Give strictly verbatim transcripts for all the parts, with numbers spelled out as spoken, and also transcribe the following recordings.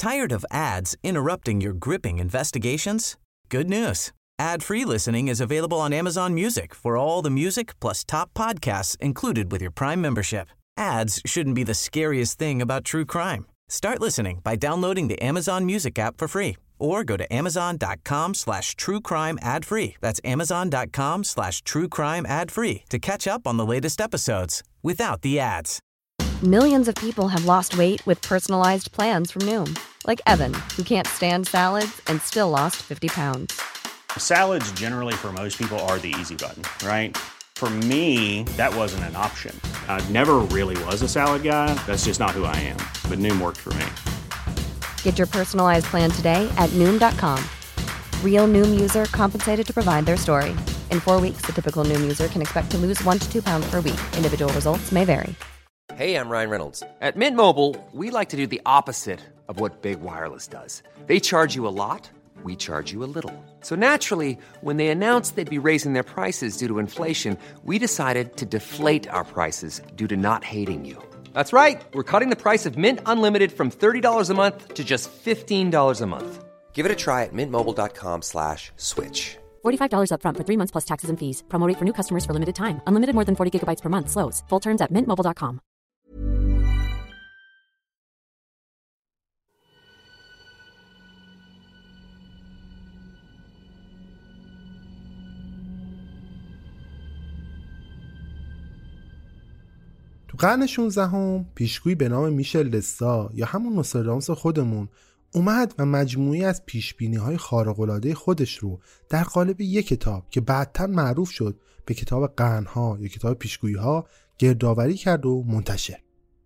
Tired of ads interrupting your gripping investigations? Good news. Ad-free listening is available on Amazon Music for all the music plus top podcasts included with your Prime membership. Ads shouldn't be the scariest thing about true crime. Start listening by downloading the Amazon Music app for free or go to amazon.com slash true crime ad free. That's amazon.com slash true crime ad free to catch up on the latest episodes without the ads. Millions of people have lost weight with personalized plans from Noom. Like Evan, who can't stand salads and still lost fifty pounds. Salads generally for most people are the easy button, right? For me, that wasn't an option. I never really was a salad guy. That's just not who I am. But Noom worked for me. Get your personalized plan today at Noom dot com. Real Noom user compensated to provide their story. In four weeks, the typical Noom user can expect to lose one to two pounds per week. Individual results may vary. Hey, I'm Ryan Reynolds. At Mint Mobile, we like to do the opposite of what Big Wireless does. They charge you a lot. We charge you a little. So naturally, when they announced they'd be raising their prices due to inflation, we decided to deflate our prices due to not hating you. That's right. We're cutting the price of Mint Unlimited from thirty dollars a month to just fifteen dollars a month. Give it a try at mintmobile.com slash switch. forty-five dollars up front for three months plus taxes and fees. Promo rate for new customers for limited time. Unlimited more than forty gigabytes per month. Slows full terms at mint mobile dot com. تو قرن شانزدهم پیشگویی به نام میشل لسا یا همون نوستراداموس خودمون اومد و مجموعی از پیشبینی‌های خارق‌العاده خودش رو در قالب یک کتاب که بعدتر معروف شد به کتاب قرن‌ها یا کتاب پیشگویی‌ها گردآوری کرد و منتشر.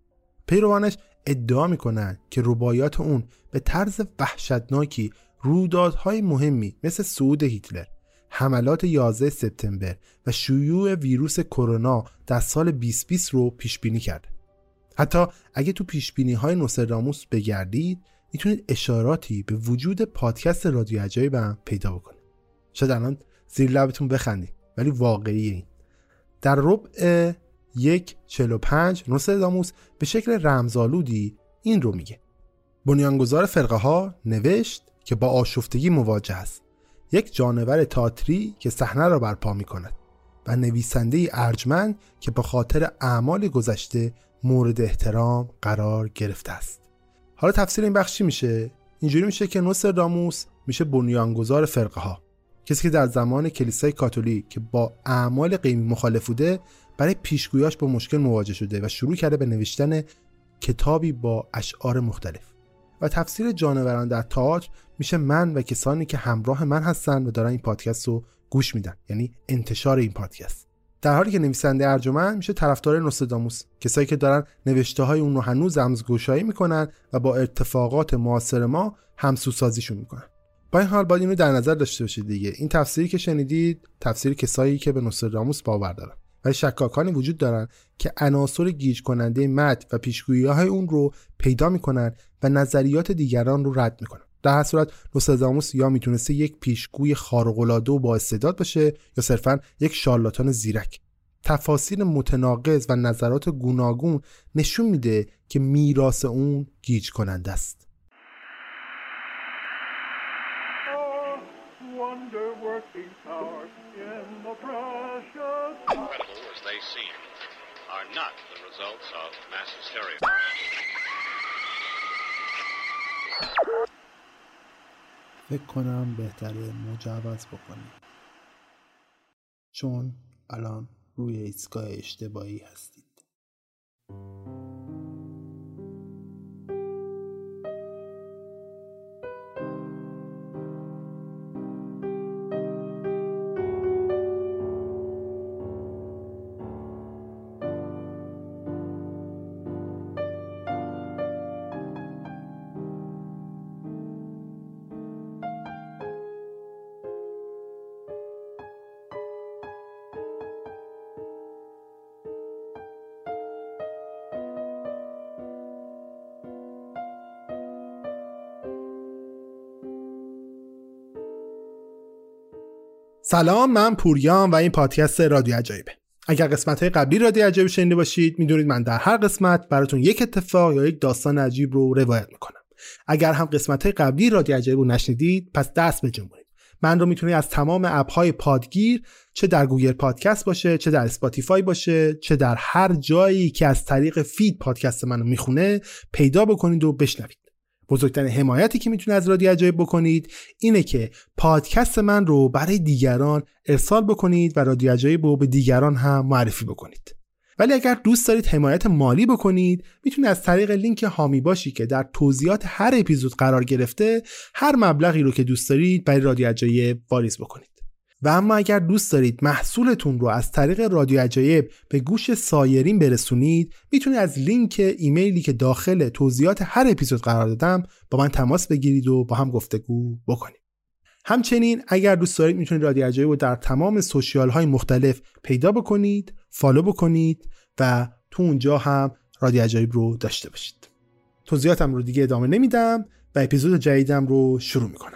پیروانش ادعا میکنن که رباعیات اون به طرز وحشتناکی رویدادهای مهمی مثل صعود هیتلر، حملات یازده سپتامبر و شیوع ویروس کرونا در سال بیست بیست رو پیش بینی کرده. حتی اگه تو پیش بینی های نوستراداموس بگردید میتونید اشاراتی به وجود پادکست رادیو عجایب هم پیدا بکنید. شاید الان زیر لبتون بخندید ولی واقعی این. در ربع یک چهل و پنج نوستراداموس به شکل رمزآلودی این رو میگه. بنیانگذار فرقه ها نوشت که با آشفتگی مواجه است. یک جانور تئاتری که صحنه را برپا می‌کند و نویسنده ارجمند که به خاطر اعمال گذشته مورد احترام قرار گرفته است. حالا تفسیر این بخش چی میشه؟ اینجوری میشه که نوستراداموس میشه بنیانگذار فرقه ها، کسی که در زمان کلیسای کاتولیک که با اعمال غیبی مخالف بوده برای پیشگوییاش با مشکل مواجه شده و شروع کرده به نوشتن کتابی با اشعار مختلف. و تفسیر جانوران در تئاتر میشه من و کسانی که همراه من هستن و دارن این پادکست رو گوش میدن، یعنی انتشار این پادکست. در حالی که نویسنده ارجمند میشه طرفدار نوستراداموس، کسایی که دارن نوشته های اون رو هنوز رمزگشایی میکنن و با اتفاقات معاصر ما همسوسازیشون میکنن. با این حال باید اینو در نظر داشته باشید دیگه، این تفسیری که شنیدید تفسیر کسایی که به نوستراداموس باور دارن، ولی شکاکانی وجود دارن که عناصر گیج کننده متن و پیشگویی‌های اون رو پیدا میکنن و نظریات دیگران رو رد میکنن. در هر صورت نوستراداموس یا میتونسته یک پیشگوی خارق‌العاده و با استعداد باشه یا صرفاً یک شارلاتان زیرک. تفاسیر متناقض و نظرات گوناگون نشون میده که میراث اون گیج کننده است. فکر کنم بهتره مجوز بکنیم چون الان روی ایستگاه اشتباهی هستید. سلام، من پوریام و این پادکست رادیو عجایبه. اگر قسمت‌های قبلی رادیو عجایب شنیده باشید میدونید من در هر قسمت براتون یک اتفاق یا یک داستان عجیب رو روایت میکنم. اگر هم قسمت‌های قبلی رادیو عجایب رو نشنیدید پس دست بجنبونید. من رو میتونید از تمام اپ‌های پادگیر، چه در گوگل پادکست باشه، چه در اسپاتیفای باشه، چه در هر جایی که از طریق فید پادکست منو میخونه پیدا بکنید و بشنوید. بزرگترین حمایتی که میتونید از رادیو عجایب بکنید اینه که پادکست من رو برای دیگران ارسال بکنید و رادیو عجایب رو به دیگران هم معرفی بکنید. ولی اگر دوست دارید حمایت مالی بکنید میتونید از طریق لینک هامی باشی که در توضیحات هر اپیزود قرار گرفته هر مبلغی رو که دوست دارید برای رادیو عجایب واریز بکنید. و اما اگر دوست دارید محصولتون رو از طریق رادیو عجایب به گوش سایرین برسونید میتونید از لینک ایمیلی که داخل توضیحات هر اپیزود قرار دادم با من تماس بگیرید و با هم گفتگو بکنید. همچنین اگر دوست دارید میتونید رادیو عجایب رو در تمام سوشیال های مختلف پیدا بکنید، فالو بکنید و تو اونجا هم رادیو عجایب رو داشته باشید. توضیحاتم رو دیگه ادامه نمیدم و اپیزود جدیدم رو شروع میکنم.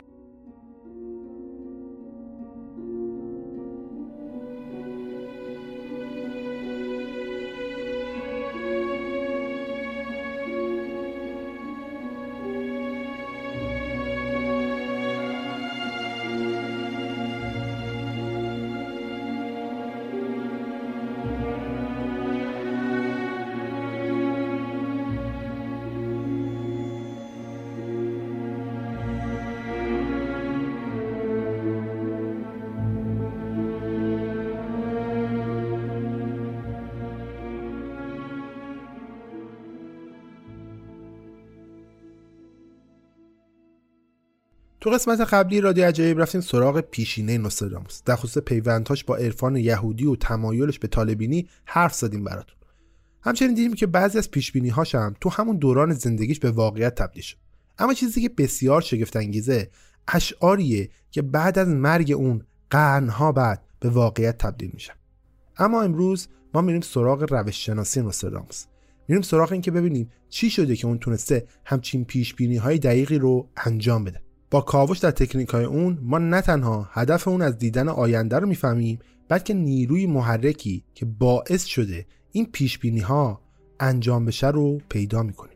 تو قسمت قبلی رادیو عجایب رفتیم سراغ پیشینه نوستراداموس، در خصوص پیوندهاش با عرفان یهودی و تمایلش به طالبینی حرف زدیم براتون. همچنین دیدیم که بعضی از پیشبینی‌هاش هم تو همون دوران زندگیش به واقعیت تبدیل شد. اما چیزی که بسیار شگفت انگیزه اشعاریه که بعد از مرگ اون قرن‌ها بعد به واقعیت تبدیل میشه. اما امروز ما میریم سراغ روش شناسی نوستراداموس. میریم سراغ این که ببینیم چی شده که اون تونسته همچین پیشبینی‌های دقیقی رو انجام بده. با کاوش در تکنیک‌های اون ما نه تنها هدف اون از دیدن آینده رو میفهمیم، بلکه نیروی محرکی که باعث شده این پیشبینی‌ها انجام بشه رو پیدا می‌کنیم.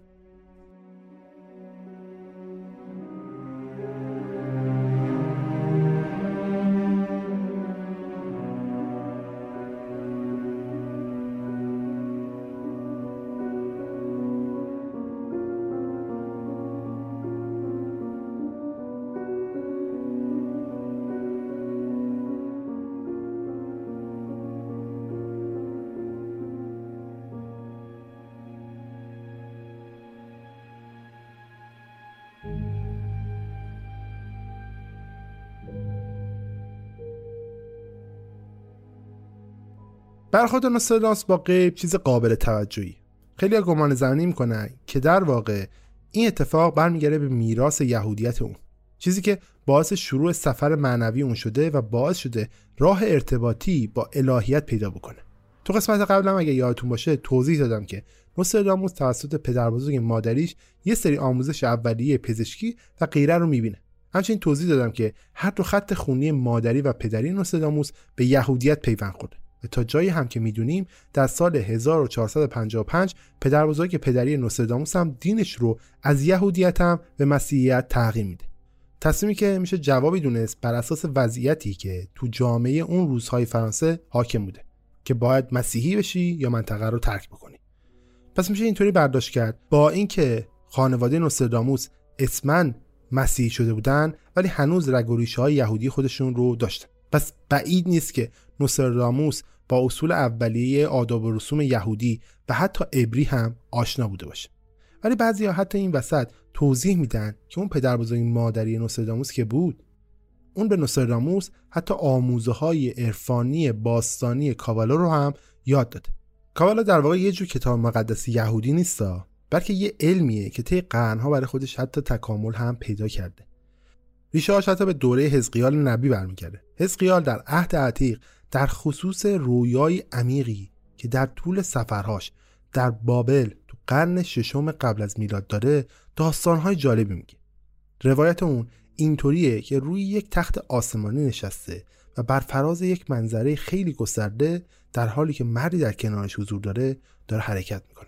برخورد نوستراداموس با غیب چیز قابل توجهی. خیلی ها گمان زنی میکنن که در واقع این اتفاق برمیگرده به میراث یهودیت اون، چیزی که باعث شروع سفر معنوی اون شده و باعث شده راه ارتباطی با الهیت پیدا بکنه. تو قسمت قبلم اگه یادتون باشه توضیح دادم که نوستراداموس توسط پدربزرگ مادریش یه سری آموزش اولیه پزشکی و غیره رو میبینه. همچنین توضیح دادم که هر دو خط خونی مادری و پدری نوستراداموس به یهودیت پیوند خورده. و تا جایی هم که میدونیم در سال هزار و چهارصد و پنجاه و پنج پدر بزرگ پدری نوستراداموس هم دینش رو از یهودیت هم به مسیحیت تغییر میده. تصمیمی که میشه جوابی دونست بر اساس وضعیتی که تو جامعه اون روزهای فرانسه حاکم بوده که باید مسیحی بشی یا منطقه رو ترک بکنی. پس میشه اینطوری برداشت کرد با اینکه خانواده نوستراداموس اسماً مسیحی شده بودن ولی هنوز رگ و ریشه های یهودی خودشون رو داشتن. پس بعید نیست که نوستراداموس با اصول اولیه آداب و رسوم یهودی و حتی عبری هم آشنا بوده باشه. ولی بعضیا حتی این وسط توضیح میدن که اون پدر بزرگ مادری نوستراداموس که بود، اون به نوستراداموس حتی آموزه های عرفانی باستانی کابالا رو هم یاد داده. کابالا در واقع یه جور کتاب مقدس یهودی نیستا، بلکه یه علمیه که طی قرن‌ها برای خودش حتی تکامل هم پیدا کرده. ریشه‌هاش حتی به دوره حزقیال نبی برمیگرده. حزقیال در عهد عتیق در خصوص رویای عمیقی که در طول سفرهاش در بابل تو قرن ششم قبل از میلاد داره داستان‌های جالبی میگه. روایت اون اینطوریه که روی یک تخت آسمانی نشسته و بر فراز یک منظره خیلی گسترده در حالی که مردی در کنارش حضور داره داره حرکت میکنه.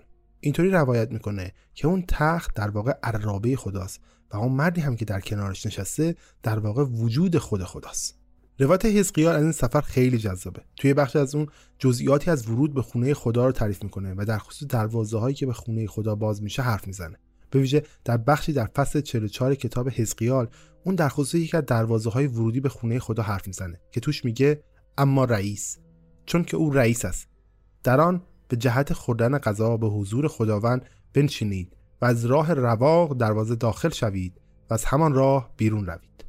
اینطوری روایت میکنه که اون تخت در واقع عرابه خداست و اون مردی هم که در کنارش نشسته در واقع وجود خود خداست. روایت حزقیال از این سفر خیلی جذابه. توی بخش از اون جزئیاتی از ورود به خونه خدا رو تعریف میکنه و در خصوص دروازه‌هایی که به خونه خدا باز میشه حرف میزنه. به ویژه در بخشی در فصل چهل و چهار کتاب حزقیال اون در خصوص یکی از دروازه‌های ورودی به خونه خدا حرف میزنه که توش میگه اما رئیس، چون که او رئیس است، در آن به جهت خوردن غذا به حضور خداوند بنشینید و از راه رواق دروازه داخل شوید و از همان راه بیرون روید.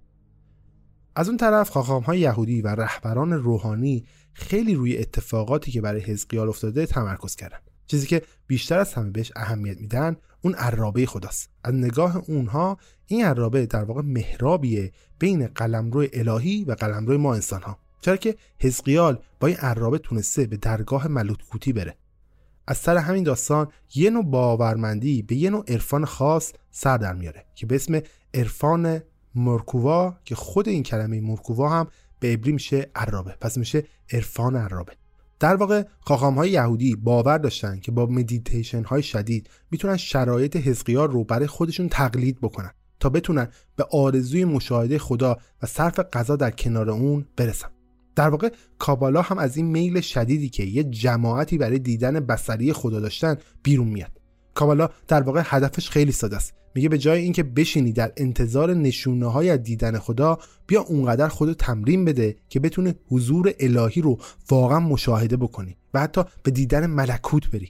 از اون طرف خاخام‌های یهودی و رهبران روحانی خیلی روی اتفاقاتی که برای حزقیال افتاده تمرکز کردن. چیزی که بیشتر از همه بهش اهمیت میدن اون عرابه خداست. از نگاه اونها این عرابه در واقع محرابیه بین قلمرو الهی و قلمرو ما انسان‌ها. چرا که حزقیال با این عرابه تونسته به درگاه ملکوتی بره. از سر همین داستان یه نوع باورمندی به یه نوع عرفان خاص سر در میاره که به اسم عرفان مرکووا، که خود این کلمه مرکووا هم به عبری میشه عرابه، پس میشه عرفان عرابه. در واقع خاخام‌های یهودی باور داشتن که با مدیتیشن های شدید میتونن شرایط حزقیال رو برای خودشون تقلید بکنن تا بتونن به آرزوی مشاهده خدا و صرف غذا در کنار اون برسن. در واقع کابالا هم از این میل شدیدی که یه جماعتی برای دیدن بصری خدا داشتن بیرون میاد. کابالا در واقع هدفش خیلی ساده است. میگه به جای اینکه بشینی در انتظار نشونه‌های از دیدن خدا، بیا اونقدر خودو تمرین بده که بتونه حضور الهی رو واقعا مشاهده بکنی و حتی به دیدن ملکوت بری.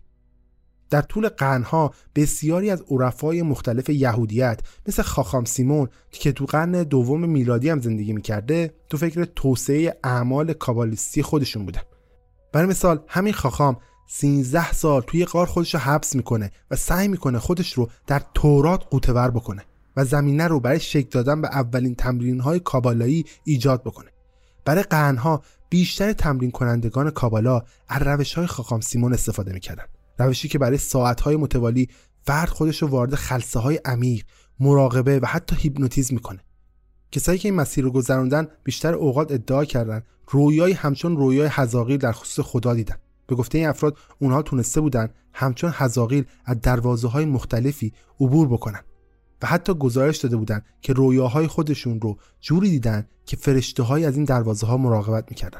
در طول قرنها بسیاری از عرفای مختلف یهودیت مثل خاخام سیمون که تو قرن دوم میلادی هم زندگی میکرده تو فکر توسعه اعمال کابالیستی خودشون بودن. برای مثال همین خاخام سیزده سال توی غار خودش رو حبس میکنه و سعی میکنه خودش رو در تورات غوطه‌ور بکنه و زمینه رو برای شکل دادن به اولین تمرین‌های کابالایی ایجاد بکنه. برای قرنها بیشتر تمرین کنندگان کابالا از روش‌های خاخام سیمون استفاده میکردن. روشی که برای ساعت‌های متوالی فرد خودش رو وارد خلسه‌های عمیق، مراقبه و حتی هیپنوتیزم میکنه. کسایی که این مسیر رو گذروندن بیشتر اوقات ادعا کردن رویای همچون رویای حزاقیل در خصوص خدا دیدن. به گفته این افراد اونها تونسته بودن همچون حزاقیل از دروازه‌های مختلفی عبور بکنن و حتی گزارش داده بودن که رویاهای خودشون رو جوری دیدن که فرشته‌های از این دروازه‌ها مراقبت میکردن.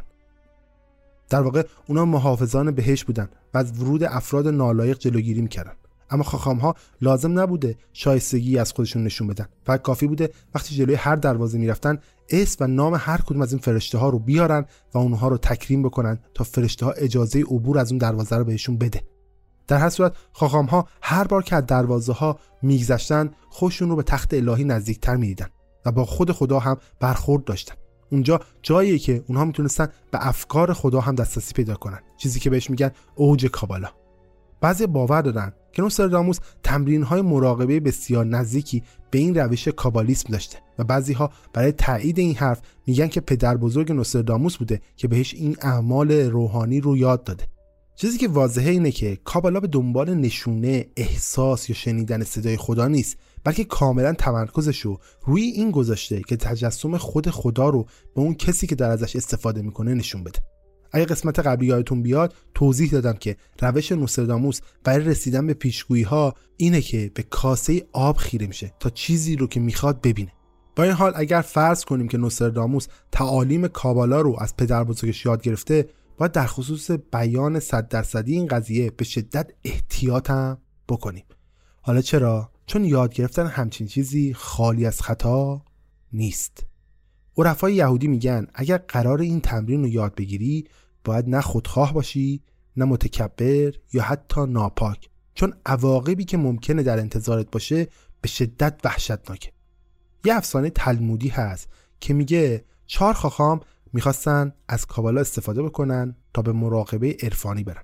در واقع اونها محافظان بهشت بودن و از ورود افراد نالایق جلوگیری میکردن. اما خاخام‌ها لازم نبوده شایستگی از خودشون نشون بدن. فقط کافی بوده وقتی جلوی هر دروازه میرفتن اسم و نام هر کدوم از این فرشته‌ها رو بیارن و اونها رو تکریم بکنن تا فرشته‌ها اجازه عبور از اون دروازه رو بهشون بده. در هر صورت خاخام‌ها هر بار که از دروازه‌ها میگذشتن خودشون رو به تخت الهی نزدیکتر می‌دیدن و با خود خدا هم برخورد داشتن. اونجا جاییه که اونها میتونستن به افکار خدا هم دسترسی پیدا کنن، چیزی که بهش میگن اوج کابالا. بعضی باور دارن که نوستراداموس تمرین‌های مراقبه بسیار نزدیکی به این روش کابالیسم داشته و بعضی‌ها برای تایید این حرف میگن که پدر بزرگ نوستراداموس بوده که بهش این اعمال روحانی رو یاد داده. چیزی که واضحه اینه که کابالا به دنبال نشونه، احساس یا شنیدن صدای خدا نیست، بلکه کاملا تمرکزش رو روی این گذاشته که تجسم خود خدا رو به اون کسی که در ازش استفاده میکنه نشون بده. اگه قسمت قبلی یادتون بیاد توضیح دادم که روش نوستراداموس برای رسیدن به پیشگویی ها اینه که به کاسه آب خیره میشه تا چیزی رو که میخواد ببینه. با این حال اگر فرض کنیم که نوستراداموس تعالیم کابالا رو از پدر بزرگش یاد گرفته، باید در خصوص بیان صد درصدی این قضیه به شدت احتیاط هم بکنیم. حالا چرا؟ چون یاد گرفتن همچین چیزی خالی از خطا نیست. عرفای یهودی میگن اگر قرار این تمرین رو یاد بگیری باید نه خودخواه باشی، نه متکبر یا حتی ناپاک، چون عواقبی که ممکنه در انتظارت باشه به شدت وحشتناکه. یه افسانه تلمودی هست که میگه چهار خاخام میخواستن از کابالا استفاده بکنن تا به مراقبه عرفانی برن.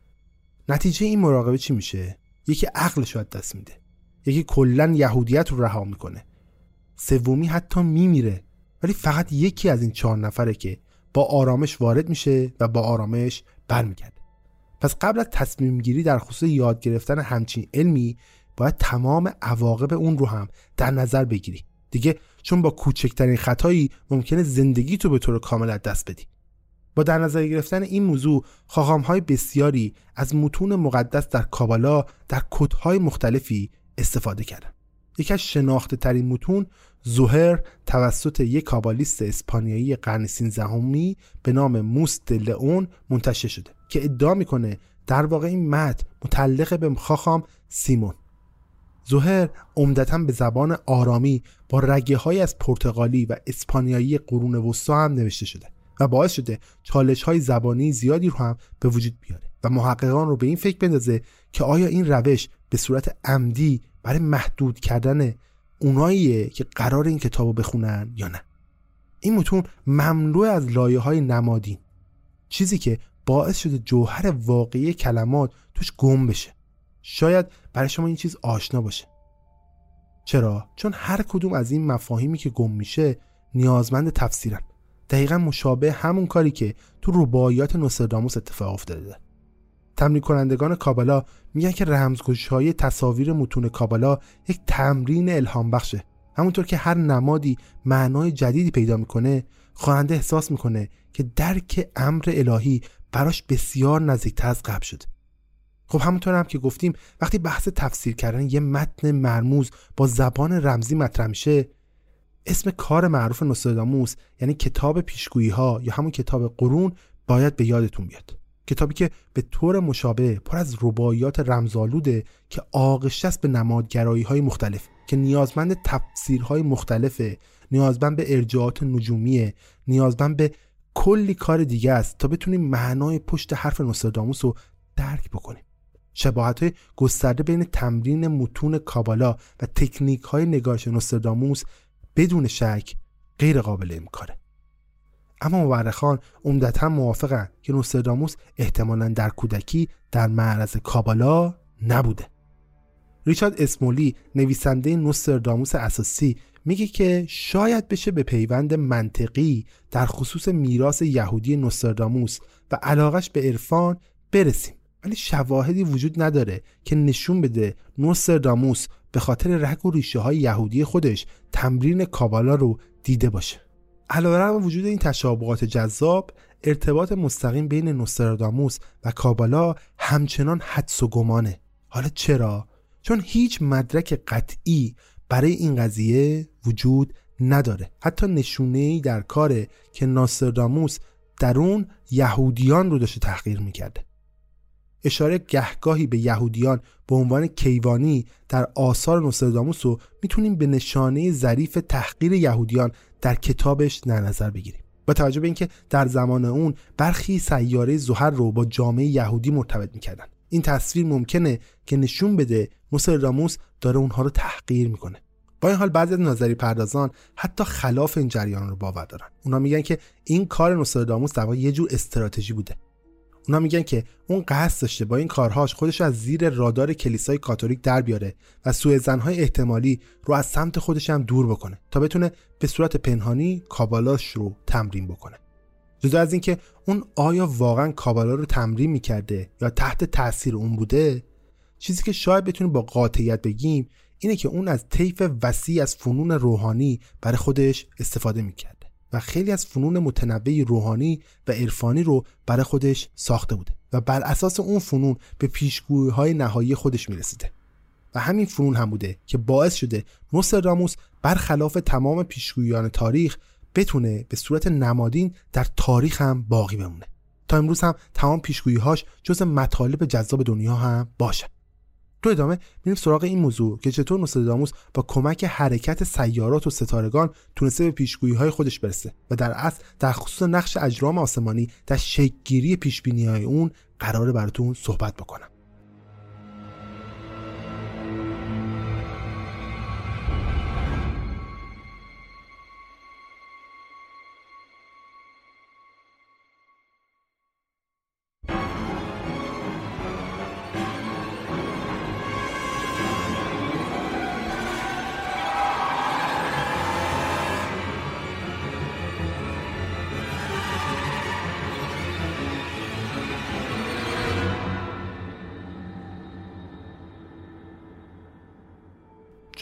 نتیجه این مراقبه چی میشه؟ یکی عقلش رو از دست میده، یکی کلن یهودیت رو رها میکنه، سومی حتی میمیره، ولی فقط یکی از این چهار نفره که با آرامش وارد میشه و با آرامش برمیگرده. پس قبل از تصمیم گیری در خصوص یاد گرفتن همچین علمی باید تمام عواقب اون رو هم در نظر بگیری دیگه، چون با کوچکترین خطایی ممکنه زندگی تو به طور کامل از دست بدی. با در نظر گرفتن این موضوع خاخام‌های بسیاری از متون مقدس در کابالا در کدهای مختلفی استفاده کردند. یکی از شناخته ترین متون زوهر توسط یک کابالیست اسپانیایی قرن سیزدهمی به نام موس د لئون منتشر شده که ادعا میکنه در واقع این متن متعلق به خاخام سیمون. زوهر عمدتاً به زبان آرامی با رگه‌های از پرتغالی و اسپانیایی قرون وسطا هم نوشته شده و باعث شده چالش‌های زبانی زیادی رو هم به وجود بیاره و محققان رو به این فکر بندازه که آیا این روش به صورت عمدی برای محدود کردن اوناییه که قرار این کتابو بخونن یا نه. این متون مملو از لایه‌های نمادین، چیزی که باعث شده جوهر واقعی کلمات توش گم بشه. شاید برای شما این چیز آشنا باشه. چرا؟ چون هر کدوم از این مفاهیمی که گم میشه نیازمند تفسیرن. دقیقا مشابه همون کاری که تو رباعیات نوستراداموس اتفاق افتاده. تمرین کنندگان کابالا میگن که رمزگشایی تصاویر متون کابالا یک تمرین الهام بخشه. همونطور که هر نمادی معنای جدیدی پیدا میکنه، خواننده احساس میکنه که درک امر الهی براش بسیار نزدیکتر از قبل شده. خب همونطور هم که گفتیم وقتی بحث تفسیر کردن یه متن مرموز با زبان رمزی مطرح میشه، اسم کار معروف نوستراداموس یعنی کتاب پیشگویی ها یا همون کتاب قرون باید به یادتون بیاد. کتابی که به طور مشابه پر از رباعیات رمزآلوده که آغشته است به نمادگرایی های مختلف که نیازمند تفسیرهای مختلفه، نیازمند به ارجاعات نجومیه، نیازمند به کلی کار دیگه است تا بتونیم معنای پشت حرف نوستراداموس رو درک بکنیم. شباهت‌های گسترده بین تمرین متون کابالا و تکنیک‌های نگارش نوستراداموس بدون شک غیر قابل انکاره. اما مورخان عمدتاً موافقن که نوستراداموس احتمالاً در کودکی در معرض کابالا نبوده. ریچارد اسمولی نویسنده نوستراداموس اساسی میگه که شاید بشه به پیوند منطقی در خصوص میراث یهودی نوستراداموس و علاقش به عرفان برسیم، ولی شواهدی وجود نداره که نشون بده نوستراداموس به خاطر رگ و ریشه های یهودی خودش تمرین کابالا رو دیده باشه. علاوه بر وجود این تشابهات جذاب، ارتباط مستقیم بین نوستراداموس و کابالا همچنان حدس و گمانه. حالا چرا؟ چون هیچ مدرک قطعی برای این قضیه وجود نداره. حتی نشونه‌ای در کاره که نوستراداموس در اون یهودیان رو داشته تحقیر میکرده. اشاره گهگاهی به یهودیان به عنوان کیوانی در آثار نوستراداموس رو میتونیم به نشانه ظریف تحقیر یهودیان در کتابش در نظر بگیریم. با توجه به اینکه در زمان اون برخی سیاره زحل رو با جامعه یهودی مرتبط میکردن، این تصویر ممکنه که نشون بده نوستراداموس داره اونها رو تحقیر میکنه. با این حال بعضی از نظری پردازان حتی خلاف این جریان رو باور دارن. اونا میگن که این کار نوستراداموس در واقع یه جور استراتژی بوده. اونا میگن که اون قصد داشته با این کارهاش خودش از زیر رادار کلیسای کاتولیک در بیاره و سوءظن‌های احتمالی رو از سمت خودش هم دور بکنه تا بتونه به صورت پنهانی کابالاش رو تمرین بکنه. جدا از این که اون آیا واقعا کابالا رو تمرین میکرده یا تحت تاثیر اون بوده، چیزی که شاید بتونیم با قاطعیت بگیم اینه که اون از طیف وسیع از فنون روحانی برای خودش استفاده میکرده و خیلی از فنون متنوع روحانی و عرفانی رو برای خودش ساخته بوده و بر اساس اون فنون به پیشگویی‌های نهایی خودش میرسیده و همین فنون هم بوده که باعث شده نوستراداموس برخلاف تمام پیشگویان تاریخ بتونه به صورت نمادین در تاریخ هم باقی بمونه. تا امروز هم تمام پیشگویی‌هاش جز مطالب جذاب دنیا هم باشه. تو ادامه میریم سراغ این موضوع که چطور نوستراداموس با کمک حرکت سیارات و ستارگان تونسته به پیشگویی‌های خودش برسه و در اصل در خصوص نقش اجرام آسمانی در شکل‌گیری پیشبینی‌های اون قراره براتون صحبت بکنم.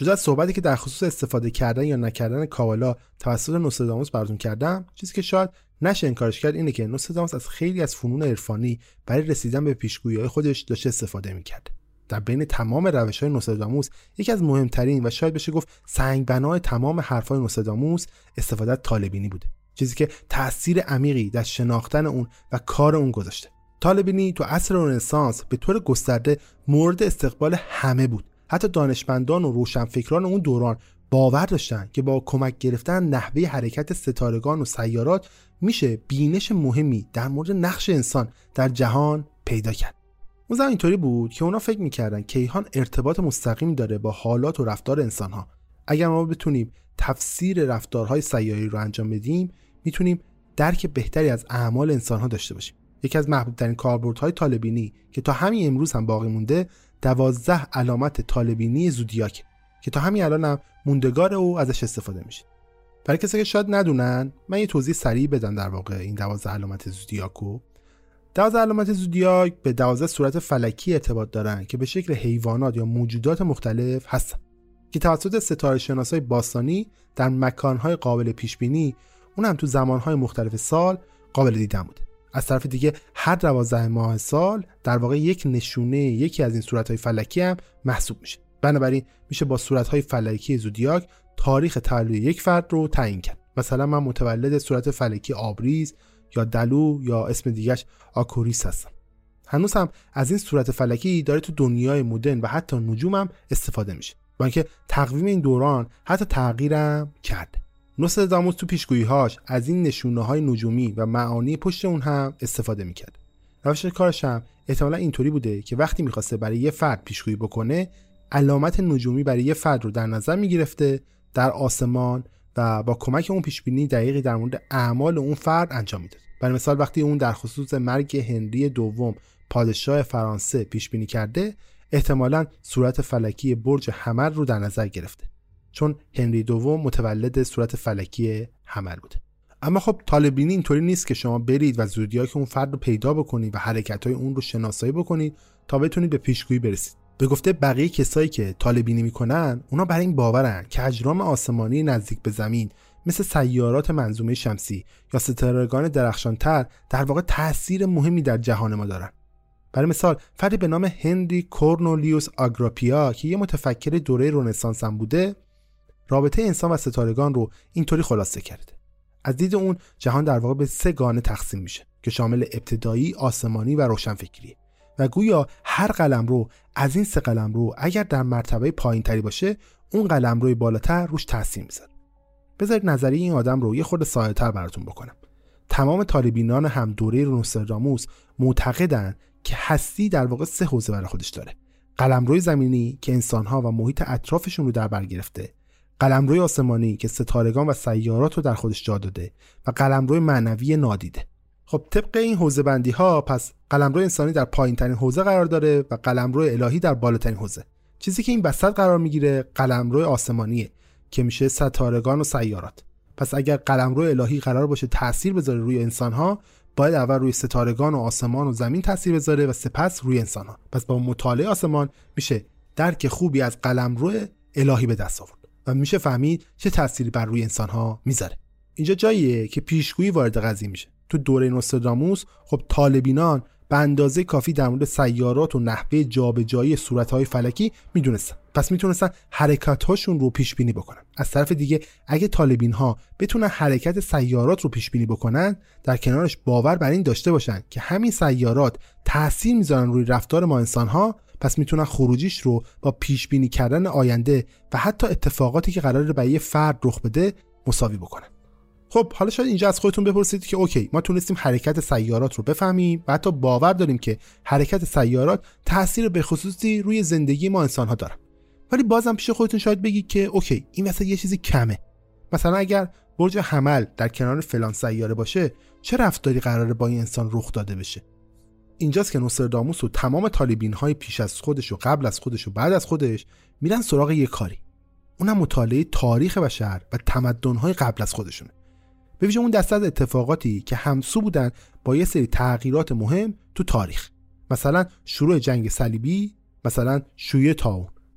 جدا از صحبتی که در خصوص استفاده کردن یا نکردن کابالا توسط نوستراداموس براتون کردم، چیزی که شاید نشه انکارش کرد اینه که نوستراداموس از خیلی از فنون عرفانی برای رسیدن به پیشگویی‌های خودش داشته استفاده می‌کرد. در بین تمام روش‌های نوستراداموس یکی از مهمترین و شاید بشه گفت سنگ‌بنای تمام حرف‌های نوستراداموس استفاده از طالع‌بینی بوده، چیزی که تأثیر عمیقی در شناختن اون و کار اون گذاشته. طالع‌بینی تو عصر رنسانس به طور گسترده مورد استقبال همه بود. حتی دانشمندان و روشنفکران اون دوران باور داشتن که با کمک گرفتن نحوه حرکت ستارگان و سیارات میشه بینش مهمی در مورد نقش انسان در جهان پیدا کرد. اون زمان اینطوری بود که اونا فکر میکردن کیهان ارتباط مستقیمی داره با حالات و رفتار انسان‌ها. اگر ما بتونیم تفسیر رفتارهای سیاری رو انجام بدیم، میتونیم درک بهتری از اعمال انسان‌ها داشته باشیم. یکی از محبوب‌ترین کاربردهای طالع‌بینی که تا همین امروز هم باقی مونده، دوازده علامت طالع‌بینی زودیاک که تا همین الان هم موندگار و ازش استفاده میشه. برای کسایی که شاید ندونن، من یه توضیح سریع بدم در واقع این دوازده علامت زودیاکو. دوازده علامت زودیاک به دوازده صورت فلکی ارتباط دارن که به شکل حیوانات یا موجودات مختلف هستن که توسط ستاره شناسای باستانی در مکانهای قابل پیش بینی، اون هم تو زمانهای مختلف سال قابل دیدن بوده. از طرف دیگه هر دوازده ماه سال در واقع یک نشونه یکی از این صورت‌های فلکی هم محسوب میشه. بنابراین میشه با صورت‌های فلکی زودیاک تاریخ تولد یک فرد رو تعیین کرد. مثلا من متولد صورت فلکی آبریز یا دلو یا اسم دیگه‌اش آکوریس هستم. هنوز هم از این صورت فلکی داره تو دنیای مدرن و حتی نجوم هم استفاده میشه. با اینکه تقویم این دوران حتی تغییرم کرده. نوستراداموس تو پیشگویی‌هاش از این نشونه‌های نجومی و معانی پشت اون هم استفاده می‌کرد. روش کارش هم احتمالاً اینطوری بوده که وقتی می‌خواسته برای یه فرد پیشگویی بکنه، علامت نجومی برای یه فرد رو در نظر می‌گرفته در آسمان و با کمک اون پیشبینی دقیقی در مورد اعمال اون فرد انجام میداد. برای مثال وقتی اون در خصوص مرگ هنری دوم پادشاه فرانسه پیشبینی کرده، احتمالاً صورت فلکی برج حمل رو در نظر گرفته، چون هنری دوم متولد صورت فلکی حمل بوده. اما خب طالع‌بینی اینطوری نیست که شما برید و زودیاک اون فرد رو پیدا بکنید و حرکت‌های اون رو شناسایی بکنید تا بتونید به پیشگویی برسید. به گفته بقیه کسایی که طالع‌بینی میکنن، اونا برای این باورن که اجرام آسمانی نزدیک به زمین مثل سیارات منظومه شمسی یا ستارگان درخشانتر در واقع تأثیر مهمی در جهان ما دارن. برای مثال فردی به نام هنری کورنولیوس آگراپیا که یه متفکر دوره رنسانس هم بوده، رابطه انسان و ستارگان رو اینطوری خلاصه کرده. از دید اون جهان در واقع به سه گانه تقسیم میشه که شامل ابتدایی، آسمانی و روشنفکریه و گویا هر قلمرو از این سه قلمرو اگر در مرتبه پایین‌تری باشه، اون قلمروی بالاتر روش تاثیر میذاره. بذارید نظریه این آدم رو یه خورده ساده‌تر براتون بکنم. تمام طالع‌بینان هم دوره نوستراداموس معتقدن که هستی در واقع سه حوزه برای خودش داره. قلمروی زمینی که انسان‌ها و محیط اطرافشون رو در بر گرفته، قلمروی آسمانی که ستارگان و سیارات رو در خودش جا داده و قلمروی معنوی نادیده. خب طبق این حوزه بندی ها پس قلمرو انسانی در پایین ترین حوزه قرار داره و قلمرو الهی در بالاترین حوزه. چیزی که این وسط قرار میگیره قلمرو آسمانیه که میشه ستارگان و سیارات. پس اگر قلمرو الهی قرار باشه تأثیر بذاره روی انسان ها، باید اول روی ستارگان و آسمان و زمین تأثیر بذاره و سپس روی انسان ها. پس با مطالعه آسمان میشه درک خوبی از قلمرو الهی به دست آورد و میشه فهمید چه تأثیری بر روی انسان ها میذاره. اینجا جاییه که پیشگویی وارد قضیه میشه. تو دوره نوستراداموس خب طالع‌بینان به اندازه کافی در مورد سیارات و نحوه جابجایی صورت‌های فلکی میدونستن، پس میتونستن حرکت‌هاشون رو پیش بینی بکنن. از طرف دیگه اگه طالع‌بین‌ها بتونن حرکت سیارات رو پیش بینی بکنن، در کنارش باور بر این داشته باشن که همین سیارات تأثیر میذارن روی رفتار ما انسان‌ها، پس میتونن خروجیش رو با پیش بینی کردن آینده و حتی اتفاقاتی که قراره برای یه فرد رخ بده مساوی بکنن. خب حالا شاید اینجا از خودتون بپرسید که اوکی ما تونستیم حرکت سیارات رو بفهمیم و حتی باور داریم که حرکت سیارات تأثیر به خصوصی روی زندگی ما انسان‌ها داره، ولی بازم پیش خودتون شاید بگید که اوکی این مثلا یه چیزی کمه. مثلا اگر برج حمل در کنار فلان سیاره باشه، چه رفتاری قراره با این انسان رخ داده بشه؟ اینجاست که نوستراداموس و تمام طالع‌بین‌های پیش از خودش و قبل از خودش و بعد از خودش میرن سراغ یه کاری، اونم مطالعه تاریخ بشر و تمدن‌های قبل از خودشونه. به ویژه اون دسته از اتفاقاتی که همسو بودن با یه سری تغییرات مهم تو تاریخ، مثلا شروع جنگ صلیبی، مثلا شیوع طاعون.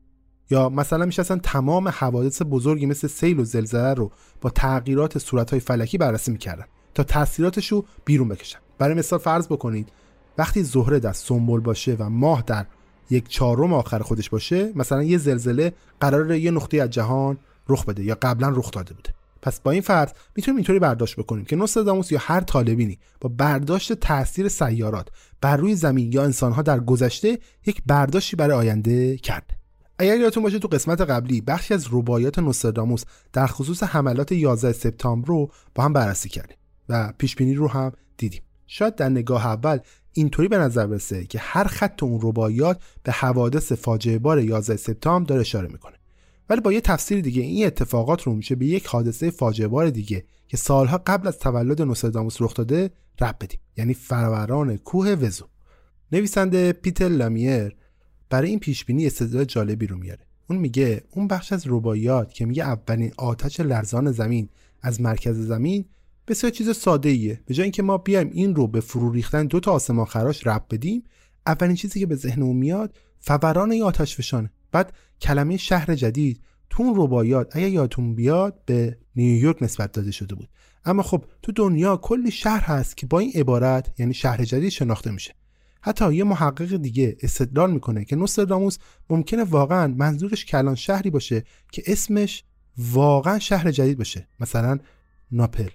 یا مثلا میشه اصلا تمام حوادث بزرگی مثل سیل و زلزله رو با تغییرات صورت‌های فلکی بررسی میکردن تا تاثیراتش رو بیرون بکشن. برای مثال فرض بکنید وقتی زهره در سنبل باشه و ماه در یک چهارم آخر خودش باشه، مثلا یه زلزله قراره یه نقطه از جهان رخ بده یا قبلا رخ داده بوده. پس با این فرض میتونیم اینطوری برداشت بکنیم که نوستراداموس یا هر طالبینی با برداشت تاثیر سیارات بر روی زمین یا انسان‌ها در گذشته یک برداشتی برای آینده کرد. اگر یادتون باشه تو قسمت قبلی بخشی از رباعیات نوستراداموس در خصوص حملات یازده سپتامبر رو با هم بررسی کردیم و پیشبینی رو هم دیدیم. شاید در نگاه اول اینطوری به نظر برسه که هر خط اون رباعیات به حوادث فاجعه بار یازده سپتامبر داره اشاره میکنه، ولی با یه تفسیر دیگه این اتفاقات رو میشه به یک حادثه فاجعه بار دیگه که سالها قبل از تولد نوستراداموس رخ داده ربط بدیم، یعنی فوران کوه وزو. نویسنده پیتر لامیر برای این پیشبینی استدلال جالبی رو میاره. اون میگه اون بخش از رباعیات که میگه اولین آتش لرزان زمین از مرکز زمین بسیار چیز ساده ایه. به جای اینکه ما بیایم این رو به فرو ریختن دو تا آسمان خراش ربط بدیم، اولین چیزی که به ذهنمون میاد فوران این آتش فشانه. بعد کلمه شهر جدید تو اون رباعیات اگه یادتون بیاد به نیویورک نسبت داده شده بود، اما خب تو دنیا کلی شهر هست که با این عبارت یعنی شهر جدید شناخته میشه. حتی یه محقق دیگه استدلال میکنه که نوستراداموس ممکنه واقعا منظورش کلان شهری باشه که اسمش واقعا شهر جدید باشه، مثلا ناپل.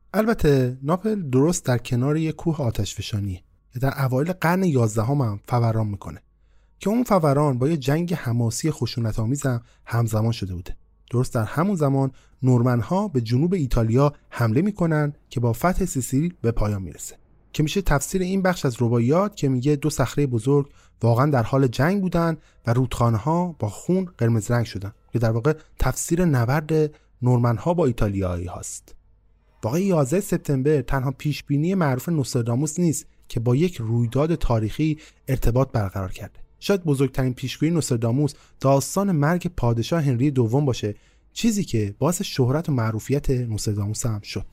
البته ناپل درست در کنار یک کوه آتشفشانیه که در اوایل قرن یازدهم هم فوران میکنه که اون فوران با یه جنگ حماسی خشونت‌آمیز هم همزمان شده بوده. درست در همون زمان نورمن‌ها به جنوب ایتالیا حمله میکنن که با فتح سیسیل به پایان میرسه، که میشه تفسیر این بخش از رباعیات که میگه دو صخره بزرگ واقعا در حال جنگ بودن و رودخانه‌ها با خون قرمز رنگ شدن، که در واقع تفسیر نبرد نورمن‌ها با ایتالیایی هست. واقعا یازده سپتامبر تنها پیشبینی معروف نوستراداموس نیست که با یک رویداد تاریخی ارتباط برقرار کرده. شاید بزرگترین پیشگویی نوستراداموس داستان مرگ پادشاه هنری دوم باشه، چیزی که باعث شهرت و معروفیت نوستراداموس هم شد.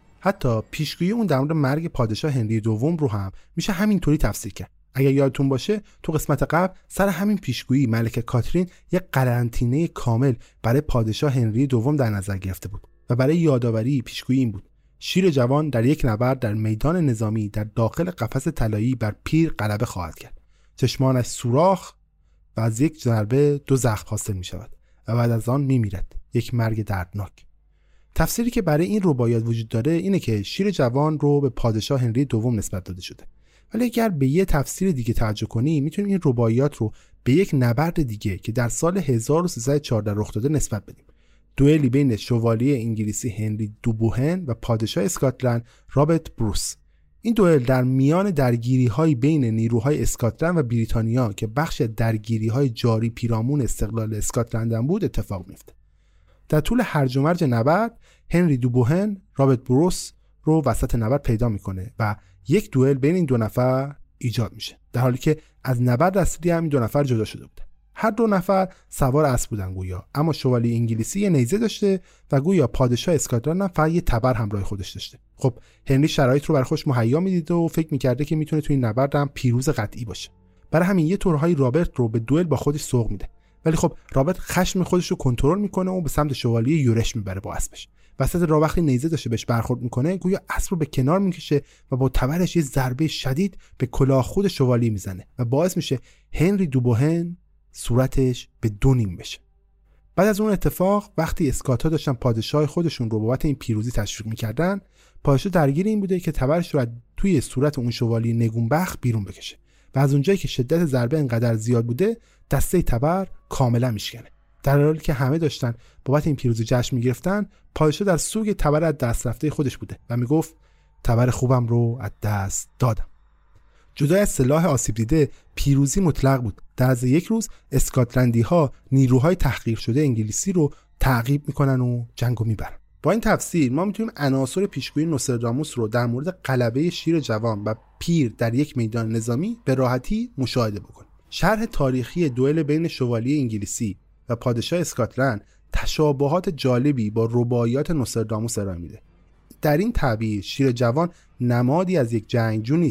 حتی پیشگویی اون در مورد مرگ پادشاه هنری دوم رو هم میشه همینطوری تفسیر کرد. اگر یادتون باشه تو قسمت قبل سر همین پیشگویی ملکه کاترین یک قرنطینه کامل برای پادشاه هنری دوم در نظر گرفته بود و برای یادآوری پیشگویی این بود: شیر جوان در یک نبرد در میدان نظامی در داخل قفس طلایی بر پیر غلبه خواهد کرد. چشمانش سوراخ و از یک ضربه دو زخم حاصل می شود و بعد از آن می میرد، یک مرگ دردناک. تفسیری که برای این رباعیات وجود داره اینه که شیر جوان رو به پادشاه هنری دوم نسبت داده شده، ولی اگر به یه تفسیر دیگه توجه کنی میتونیم این رباعیات رو به یک نبرد دیگه که در سال هزار و سیصد و چهارده رخ داده نسبت بدیم: دوئلی بین شوالیه انگلیسی هنری دوبوهن و پادشاه اسکاتلند رابرت بروس. این دوئل در میان درگیری‌های بین نیروهای اسکاتلند و بریتانیا که بخش درگیری‌های جاری پیرامون استقلال اسکاتلند هم بود اتفاق میفته. در طول هرج و مرج نبرد هنری دوبوهن رابرت بروس رو وسط نبرد پیدا میکنه و یک دوئل بین این دو نفر ایجاد میشه، در حالی که از نبرد اصلی هم این دو نفر جدا شده بوده. هر دو نفر سوار اسب بودن گویا، اما شوالیه انگلیسی یه نیزه داشته و گویا پادشاه اسکاتلند هم فقط یه تبر همراه خودش داشته. خب هنری شرایط رو برای خودش مهیا میدید و فکر میکرده که میتونه تو این نبرد هم پیروز قطعی باشه. برای همین یه طورهای رابرت رو به دوئل با خودش سوق میده، ولی خب رابرت خشم خودش رو کنترل میکنه و به سمت شوالیه یورش میبره با اسبش. وسط راه وقتی نیزه داشته بهش برخورد میکنه گویا اسب رو به کنار میکشه و با تبرش یه ضربه شدید به کلاه خود شوالیه میزنه و باعث میشه هنری دوبوهن صورتش به دو نیم بشه. بعد از اون اتفاق وقتی اسکات‌ها داشتن پادشاه خودشون رو بابت این پیروزی تشویق میکردن، پادشاه درگیر این بوده که تبرش رو توی صورت اون شوالیه نگونبخت بیرون بکشه و از اونجایی که شدت ضربه انقدر زیاد بوده دسته تبر کاملا میشکنه. در حالی که همه داشتن بابت این پیروزی جشن میگرفتن، پادشاه در سوگ تبر از دست رفته خودش بوده و میگفت تبر خوبم رو از دست دادم. جدای از سلاح آسیب دیده، پیروزی مطلق بود. در از یک روز اسکاتلندی ها نیروهای تحقیر شده انگلیسی رو تعقیب میکنن و جنگو میبرن. با این تفسیر ما میتونیم عناصر پیشگویی نوستراداموس رو در مورد غلبه شیر جوان و پیر در یک میدان نظامی به راحتی مشاهده بکنیم. شرح تاریخی دوئل بین شوالیه انگلیسی و پادشاه اسکاتلند تشابهات جالبی با رباعیات نوستراداموس ارائه میده. در این تعبیر شیر جوان نمادی از یک جنگجو نیست،